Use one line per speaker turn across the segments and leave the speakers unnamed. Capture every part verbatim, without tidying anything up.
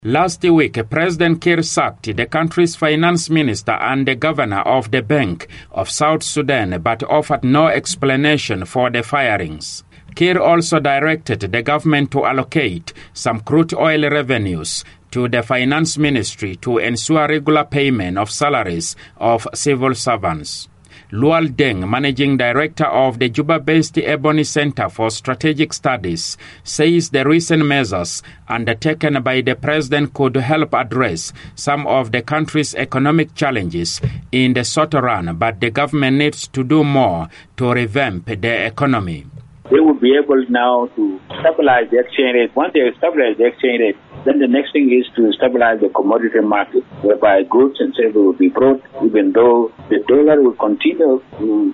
Last week, President Kiir sacked the country's finance minister and the governor of the Bank of South Sudan, but offered no explanation for the firings. Kiir also directed the government to allocate some crude oil revenues to the finance ministry to ensure regular payment of salaries of civil servants. Lual Deng, managing director of the Juba-based Ebony Center for Strategic Studies, says the recent measures undertaken by the president could help address some of the country's economic challenges in the short run, but the government needs to do more to revamp the economy.
They will be able now to stabilize the exchange rate. Once they stabilize the exchange rate, then the next thing is to stabilize the commodity market, whereby goods and services will be brought, even though the dollar will continue to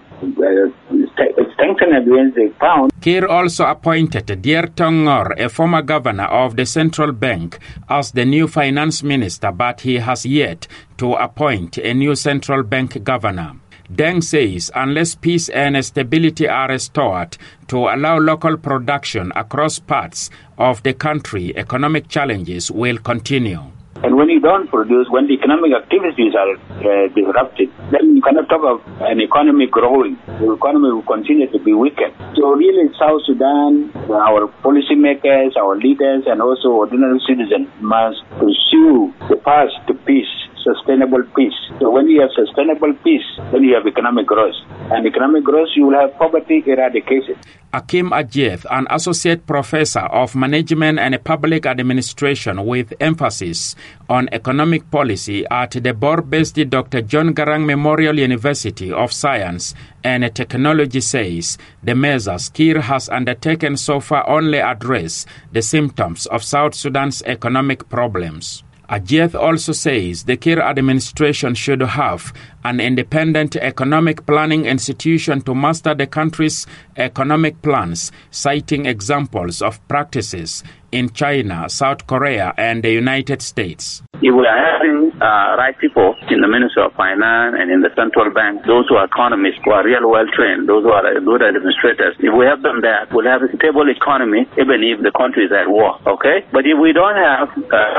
uh, strengthen against the pound.
Kiir also appointed Dier Tongor, a former governor of the central bank, as the new finance minister, but he has yet to appoint a new central bank governor. Deng says unless peace and stability are restored to allow local production across parts of the country, economic challenges will continue.
And when you don't produce, when the economic activities are uh, disrupted, then you cannot talk of an economy growing. The economy will continue to be weakened. So really, South Sudan, our policymakers, our leaders, and also ordinary citizens must pursue the path to peace, sustainable peace. So when you have sustainable peace, then you have economic growth. And economic growth, you will have poverty eradication.
Akim Ajeth, an associate professor of management and public administration with emphasis on economic policy at the Bor-based Doctor John Garang Memorial University of Science and Technology, says the measures Kiir has undertaken so far only address the symptoms of South Sudan's economic problems. Ajeth also says the Kiir administration should have an independent economic planning institution to master the country's economic plans, citing examples of practices in China, South Korea, and the United States.
If we are having uh, right people in the Ministry of Finance and in the central bank, those who are economists, who are real well trained, those who are good administrators, if we have them there, we'll have a stable economy even if the country is at war, okay? But if we don't have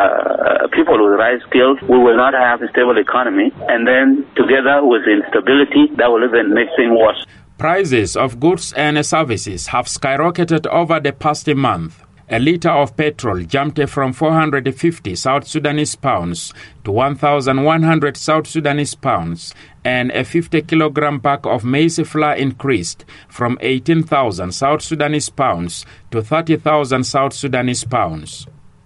uh, people with right skills, we will not have a stable economy, and then together with instability, that will even make things worse.
Prices of goods and services have skyrocketed over the past month. A litre of petrol jumped from four hundred fifty South Sudanese pounds to one thousand one hundred South Sudanese pounds, and a fifty kilogram bag of maize flour increased from eighteen thousand South Sudanese pounds to thirty thousand South Sudanese pounds.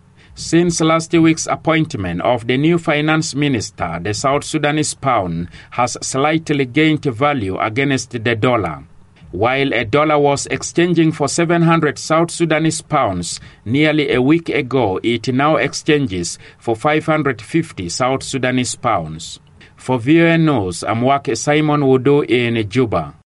Since last week's appointment of the new finance minister, the South Sudanese pound has slightly gained value against the dollar. While a dollar was exchanging for seven hundred South Sudanese pounds nearly a week ago, it now exchanges for five hundred fifty South Sudanese pounds. For V O A News, I'm Wake Simon Wudu in Juba.